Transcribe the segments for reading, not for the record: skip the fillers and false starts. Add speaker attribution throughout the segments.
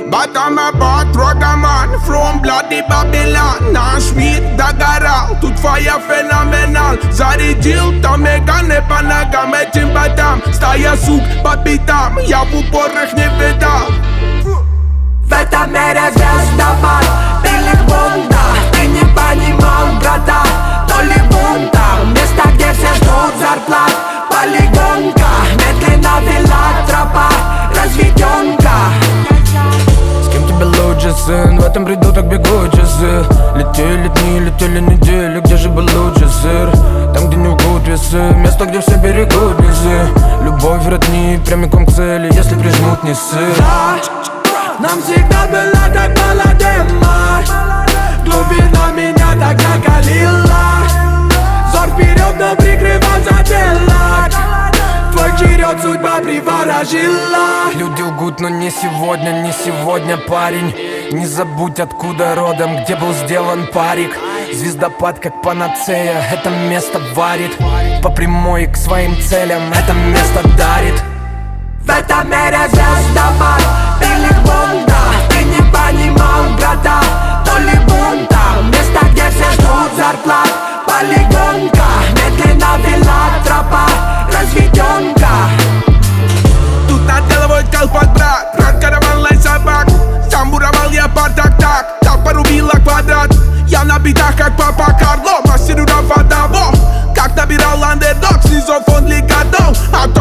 Speaker 1: Батамабад, Рогаман, from bloody Babylon. Наш мир догорал, тут твоя феноменал. Зарядил там меганы по ногам этим ботам. Стая сук по пятам, я в упор их не видал.
Speaker 2: В этом мире звездопад, белых бунтов. Ты не понимал, брата, то ли бунта. Место, где все ждут зарплат. Полигонка, медленно вела тропа. Разведенка.
Speaker 3: С кем тебе лучше, сын? В этом бреду так бегут часы. Летели дни, летели недели. Где же был лучший сыр? Там, где не лгут весы. Место, где все берегут низы. Любовь родни прямиком к цели. Если прижмут не сыр.
Speaker 2: Нам всегда было так молодым. Глубина меня так закалила. Взор вперед, но прикрывал затылок. Твой черед судьба приворожила.
Speaker 3: Люди лгут, но не сегодня, не сегодня, парень. Не забудь, откуда родом, где был сделан парик. Звездопад как панацея, это место варит. По прямой к своим целям, это место дарит.
Speaker 2: В этом мире звездопад, белых бунтов. Ты не понимал, брата, то ли бунта. Место, где все ждут зарплат. Полигонка, медленно вела тропа. Разведенка.
Speaker 1: Тут над головой колпак, брат. Брат, караван, лай собак. Сам буровал я бардак-так. Так порубила квадрат. Я на битах, как папа Карло. Мастеру Рафадаво. Как набирал андердог. Снизу фон лигадов.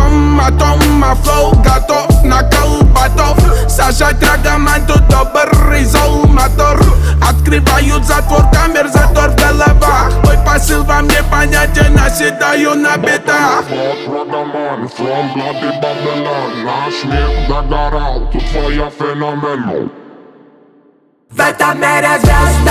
Speaker 1: А флоу готов на колбатов. Сажать рогомань, тут добрый зол мотор. Открывают затвор камер, затор в головах. Мой посыл вам непонятен, наседаю на бедах.
Speaker 4: Рогоман, from bloody Babylon. Наш мир догорал, тут твоя феноменал.
Speaker 2: В этом мире звезд